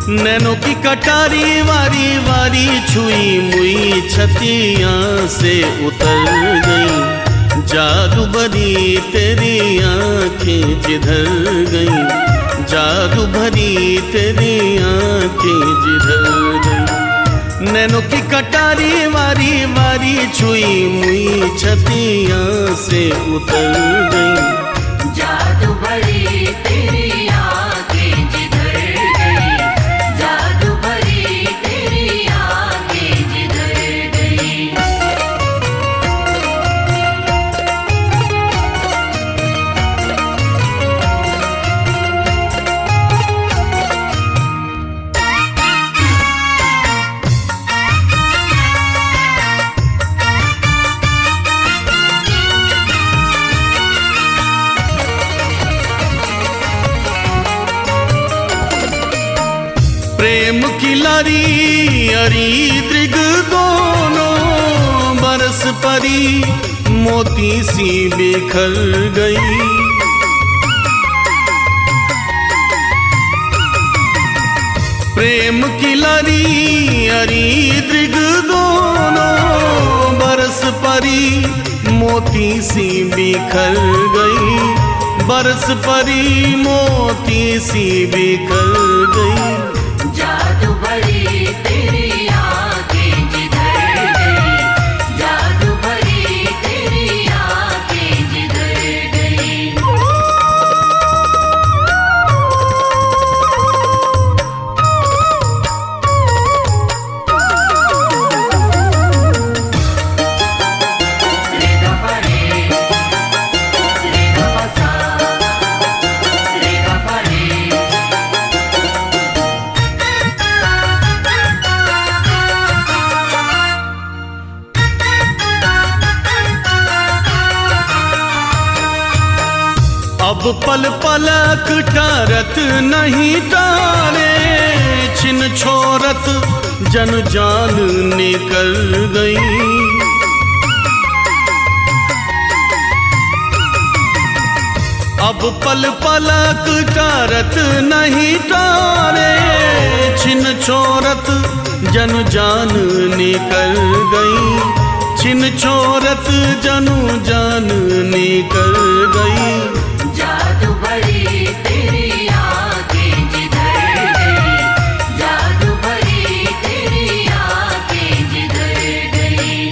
नैनों की कटारी वारी वारी छुई मुई छतियां से उतर गई। जादू भरी तेरी आंखें जिधर गई, जादू भरी तेरी आंखें जिधर गई। नैनों की कटारी वारी वारी छुई मुई छतियां से उतर गई। जादू भरी तेरी आंखें जिधर गई, जादू भरी तेरी आंखें जिधर गई। प्रेम की लारी अरी दृग दोनों बरस परी मोती सी बिखर गई। प्रेम की लारी अरी दृग दोनों बरस परी मोती सी बिखर गई। बरस परी मोती सी बिखर गई। जादू भरी तेरी आंखें जिधर गई, जादू भरी तेरी आंखें जिधर गई। रेगा परे रेगा पसा रेगा परे। अब पल पलक टारत नहीं तारे, छिन छोरत जन जान निकल गई। अब पल पलक टारत नहीं तारे, छिन छोरत जन जान निकल गई। छिन छोरत जनु जान निकल गई। जादू भरी तेरी आंखें जिधर गई, जादू भरी तेरी आंखें जिधर गई।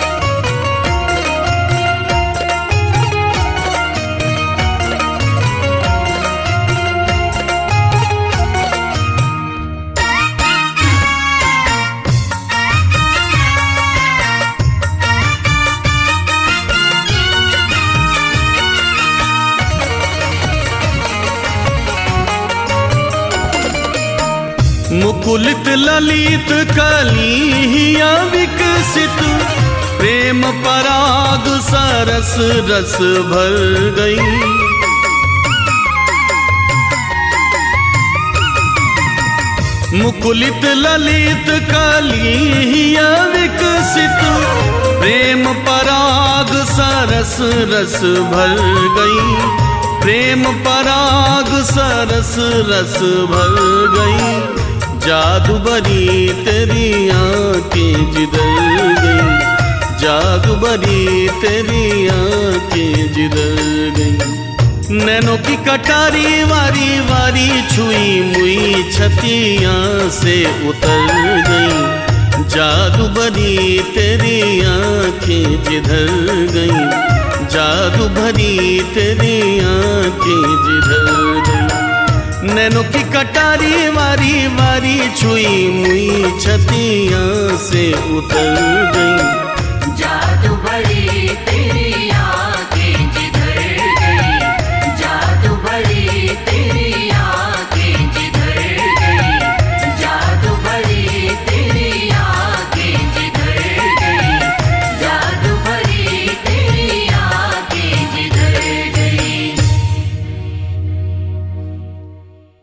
मुकुलित ललित कलियां विकसित, प्रेम पराग सरस रस भर गई। मुकुलित ललित कलियां विकसित, प्रेम पराग सरस रस भर गई। प्रेम पराग सरस रस भर गई। जादू भरी तेरी आंखें जिधर गई, जादू भरी तेरी आंखें जिधर गई। नैनों की कटारी वारी वारी छुई मुई छतियां से उतर गई। जादू भरी तेरी आंखें जिधर गई, जादू भरी तेरी आंखें जिधर गई। नैनों की कटारी वारी वारी छुई मुई छतियां से उतर गई।